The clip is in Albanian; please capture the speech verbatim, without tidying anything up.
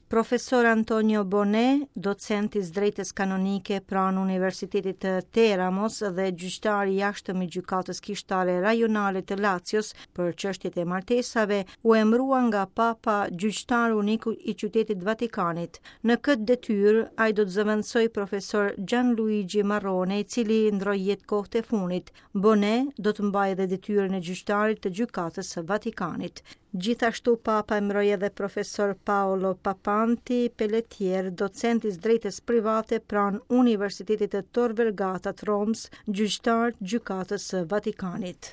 Profesor Antonio Bonet, docentis drejtës kanonike pranë Universitetit të Teramos dhe gjyqtari i jashtëm i gjykatës kiftare rajonale të Lacios për çështjet e martesave, u emërua nga Papa gjyqtar unik i qytetit Vatikanit. Në këtë detyrë, ai do të zëvendësoj profesor Gianluigi Marrone, i cili ndroi jetë kohët e funit. Bonet do të mbajë edhe detyrën e gjyqtarit të gjykatës së Vatikanit. Gjithashtu Papa emëroi edhe profesor Paolo Papanti Pelletier, docentis drejtës private pranë Universitetit të Tor Vergata të Romës, gjyqtar gjykatës së Vatikanit.